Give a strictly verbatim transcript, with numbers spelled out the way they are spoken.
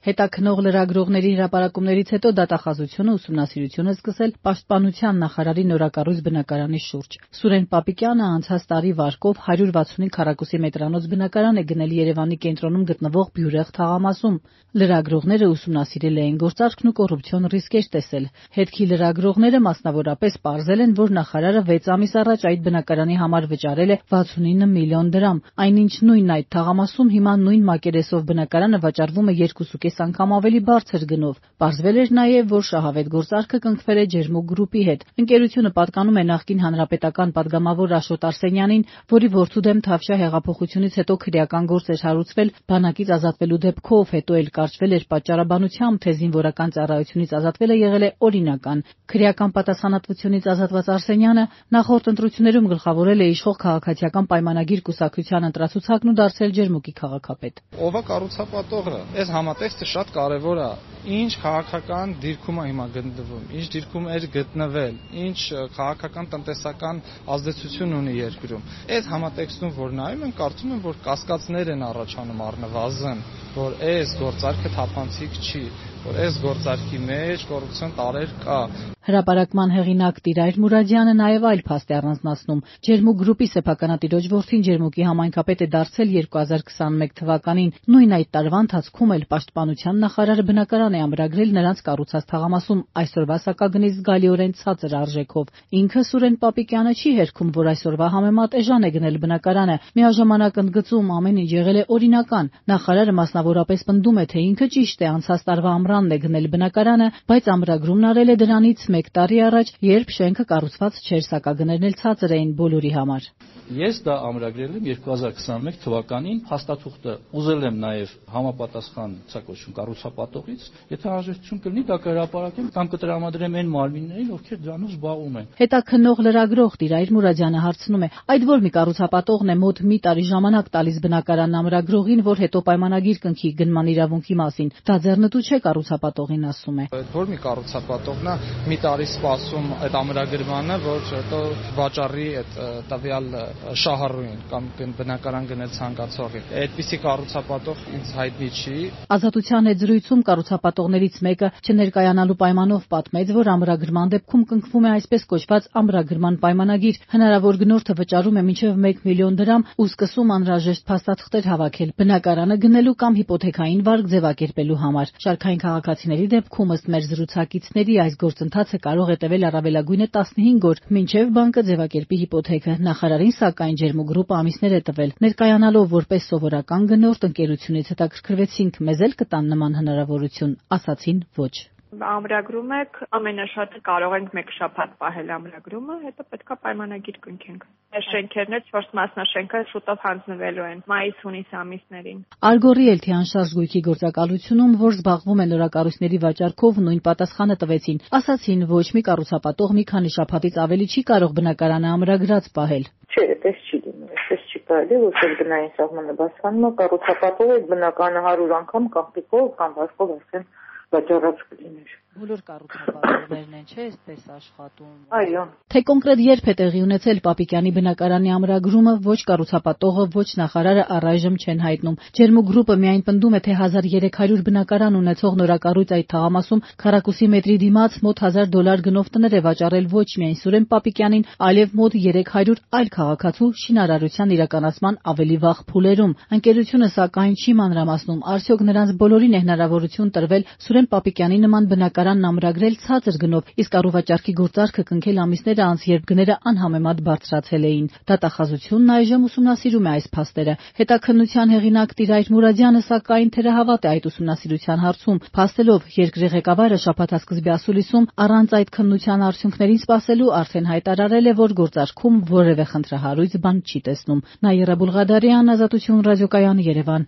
Հետաքննող լրագրողների հրապարակումներից հետո դատախազությունը ուսումնասիրությունը սկսել Պաշտպանության նախարարի նորակառույց բնակարանի շուրջ։ Սուրեն Պապիկյանը անցած տարի վարկով հարյուր վաթսունհինգ քառակուսի մետրանոց բնակարան է գնել Երևանի կենտրոնում գտնվող Բյուրեղ թաղամասում։ Լրագրողները ուսումնասիրել էին գործարքն ու կոռուպցիոն ռիսկեր տեսել։ Հետքի լրագրողները մասնավորապես պարզել են, որ նախարարը վեց ամիս առաջ այդ բնակարանի համար վճարել է վաթսունինը միլիոն դրամ, այնինչ նույն այդ թաղամասում հիմա նույն մակերեսով բնակարանը վաճառվում է երկուսուկես անգամ ավելի բարձր գնով։ Պարզվել էր նաև, որ շահավետ գործարքը կնքվել է Ջերմուկ գրուպի հետ։ Ընկերությունը պատկանում է նախկին հանրապետական падգամավոր Աշոտ Արսենյանին, որի որդու դեմ Թավշյա հեղափոխությունից հետո քրեական գործ էր հարուցվել բանակից ազատվելու դեպքով, հետո էլ կարճվել էր պատճառաբանությամբ, թե զինվորական ծառայությունից ազատվելը եղել է օրինական։ Քրեական պատասխանատվությունից ազատված Արսենյանը նախորդ ընտրություններում գլխավորել է իշխող քաղաքացիական պայմանագիր կուսակցության ընտրացուցակն ու դարձել Ջերմուկի քաղաքապետ։ Ով է կառուցապատողը։ Այս համատեքստը շատ կարևոր է։ Ինչ քաղաքական դիրքում է հիմա գտնվում, ինչ դիրքում էր գտնվել, ինչ քաղաքական տնտեսական ազդեցություն ունի երկրում։ Այս համատեքստում, որ նայում են, կարծում եմ, որ կասկածներ են առաջանում առնվազն, որ այս գործարքը թափանցիկ չի, որ այս գործարքի մեջ կոռուպցիոն տարրեր կա։ Հրապարակման հեղինակ Տիրայր Մուրադյանը նաև այլ փաստ է առանձնացնում։ Ջերմուկ գրուպի սեփականատիրոջ որդին Ջերմուկի համայնքապետ է դարձել երկու հազար քսաներկու թվականին։ Նույն այդ տարվա ընթացքում էլ Պաշտպանության նախարարը բնակարան է ամրագրել նրանց կառուցած թաղամասում այսօրվա սակագնից զգալիորեն ցածր արժեքով։ Ինքը Սուրեն Պապիկյանը չի հերքում, որ այսօրվա համեմատ էժան է գնել բնակարանը։ Միաժամանակ ընդգծում ամեն ինչ եղել է օրինական։ Նախարարը մասնավորապես պնդում է, թե ինքը ճիշտ է անցած տարվա ամռանն է գնել բնակարանը, բայց ամրագրումն արել է դրանից մեկ տարի առաջ, երբ շենքը կառուցված չէր, սակագներն էլ ցածր էին բոլորի համար։ Ես դա ամրագրել եմ երկու հազար քսաներկու թվականին, հաստատուղթը ուզել եմ նաև համապատասխան ցակոչում կառուցապատողից, եթե հաջողություն կլինի, դա կհրապարակեմ կամ կտրամադրեմ այն մարմիններին, ովքեր դրանով զբաղվում են։ Հետաքննող լրագրող Տիրայր Մուրադյանը հարցնում է. այդ որ մի կառուցապատողն է մոտ մի տարի ժամանակ տալիս բնակարանն ամրագրողին, որ հետո պայմանագիր կնքի գնման իրավունքի մասին, դա ձեռնտու չէ կառուցապատողին, ասում է։ Այդ որ մի կառուցապատողն է մի տարի սպասում այդ ամրագրմանը, որ հետո վաճառի այդ տվյալ շահառուին կամ բնակարան գնել ցանկացողին։ Այդպիսի կառուցապատող ինձ հայտնի չի։ Ազատության հետ զրույցում կառուցապատողներից մեկը չներկայանալու պայմանով պատմեց, որ ամրագրման դեպքում կնքվում է այսպես կոչված ամրագրման պայմանագիր։ Հնարավոր գնորդը վճարում է մինչև մեկ միլիոն դրամ ու սկսում անհրաժեշտ փաստաթղթեր հավաքել բնակարանը գնելու կամ հիպոթեքային վարկ ձևակերպելու համար։ Շարքային քաղաքացիների դեպքում ըստ մեր զրուցակիցների այս գործընթացը կարող է տևել առավելագույնը տասնհինգ օր, մինչև բանկը ձևակերպի հիպոթեքը։ Նախարարին սակայն Ջերմուկ գրուպը ամիսներ է տվել։ Ներկայանալով որպես սովորական գնորդ ընկերությունից հետաքրքրվեցինք, մեզ էլ կտան նման հնարավորություն, ասացին ոչ։ Ամրագրում եք, ամենաշատը կարող ենք մեկ շաբաթ պահել ամրագրումը, հետո պետքա պայմանագիր կնքենք։ Այս շենքերն էլ չորս մասնաշենքը շուտով հանձնվելու են մայիս-հունիս ամիսներին։ Արգորի Էլթի անշարժ գույքի գործակալությունում, որ զբաղվում է նորակառույցների վաճառքով, նույն պատասխանը տվեցին։ Ասացին, ոչ մի կառուցապատող մի քանի շաբաթից ավելի չի կարող բնակարանը ամրագրած պահել։ Չէ, այդպես չի լինում, այդպես չի կարելի, որտեղ գնային սահմանը բացվում է, կառուցապատողը բնականը հարյուր անգամ կախտիկով կամ վարկով ասեն վաճառած կլիներ։ Բոլոր կառուցապատողներն են, չէ՞, այսպես աշխատում։ Այո։ Թե կոնկրետ երբ է տեղի ունեցել Պապիկյանի բնակարանի ամրագրումը, ոչ կառուցապատողը, ոչ նախարարը առայժմ չեն հայտնում։ Ջերմուկ գրուպը միայն պնդում է, թե հազար երեք հարյուր բնակարան ունեցող նորակառույց այդ թաղամասում քառակուսի մետրի դիմաց մոտ հազար դոլար գնով տներ է վաճառել ոչ միայն Սուրեն Պապիկյանին, այլև մոտ երեք հարյուր այլ քաղաքացու շինարարության իրականացման ավելի վաղ փուլերում։ Ընկերությունը սակայն չի մանրամասնում, արդյոք նրանց բոլորին է հնարավորություն տրվել Սուրեն Պապիկյանի նման բնակարանն ամրագրել ցածր գնով, իսկ առուվաճառքի գործարքը կնքել ամիսներ անց, երբ գները անհամեմատ բարձրացել էին։ Դատախազությունն այժմ ուսումնասիրում է այս փաստերը։ Հետաքննության հեղինակ Տիրայր Մուրադյանը սակայն թերահավատ է այդ ուսումնասիրության հարցում, փաստելով երկրի ղեկավարը շաբաթասկզբի ասուլիսում առանց այդ քննության արդյունքներին սպասելու արդեն հայտարարել է, որ գործարքում որևէ խնդրահարույց բան չի տեսնում։ Նաիրա Բուլղադարյան, Ազատություն ռադիոկայան, Երևան։